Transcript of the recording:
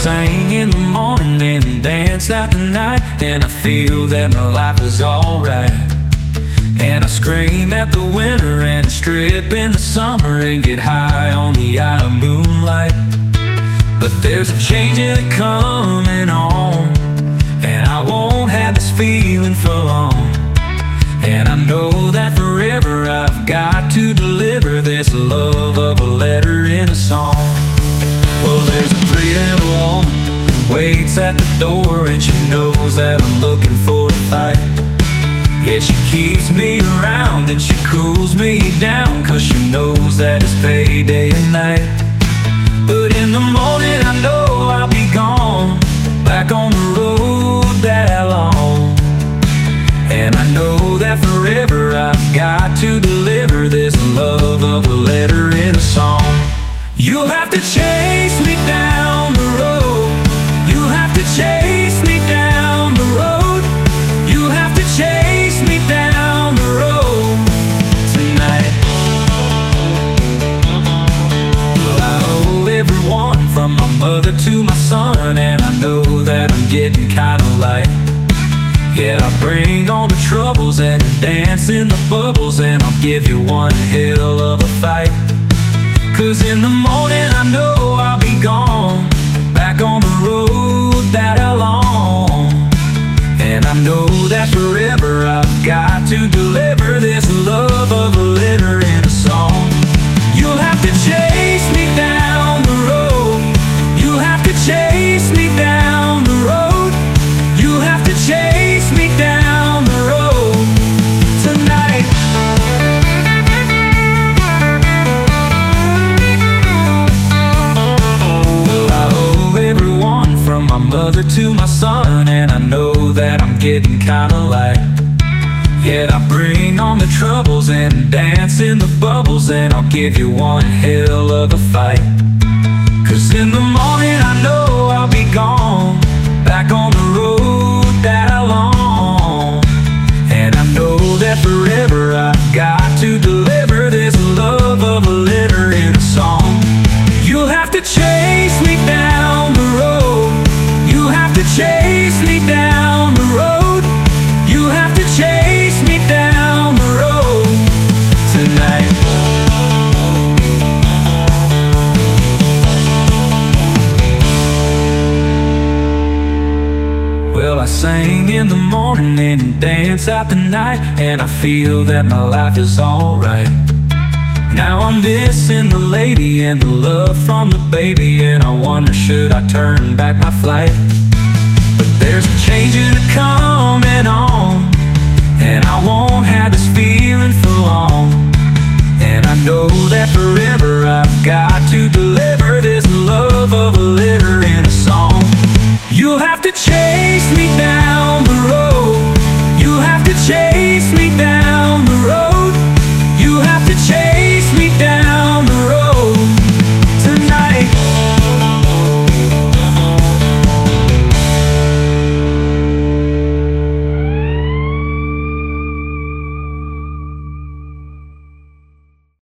sang in the morning and danced out the night, and I feel that my life is alright. And I scream at the winter and strip in the summer and get high on the eye of moonlight. But there's a change coming on, and I won't have this feeling for long. And I know that forever I've got to deliver this love of a letter in a song. Well, there's a pretty little woman who waits at the door, and she knows that I'm looking for a fight. Yeah, she keeps me around and she cools me down, 'cause she knows that it's payday at night. But in the morning I know I'll be gone, back on the road that long. And I know that forever I've got to deliver this love of a letter in a song. You'll have to chase me down the road. You'll have to chase me down the road. You'll have to chase me down the road tonight. Well, I owe everyone from my mother to my son, and I know that I'm getting kinda light. Yeah, I bring all the troubles and dance in the bubbles, and I'll give you one hell of a fight. 'Cause in the morning I know I'll be gone, back on the road that long. And I know that forever I've got to deliver this love of a letter in a song. You'll have to chase me down the road. You'll have to chase me down the road. You'll have to chase me down the road tonight. Well, I owe everyone from my mother to my son, and I know that I'm getting kinda light. Yet I bring on the troubles and dance in the bubbles, and I'll give you one hell of a fight. 'Cause in the morning I know I'll be gone, back on the road that long. And I know that forever I've got to deliver this love of a letter in a song. You'll have to chase me down the road. You'll have to chase me down the road. You'll have to chase me down the road tonight. Well, I sang in the morning and dance out the night, and I feel that my life is alright. Now I'm missing the lady and the love from the baby, and I wonder, should I turn back my flight? But there's a change coming on, and I won't have this feeling for long. And I know that forever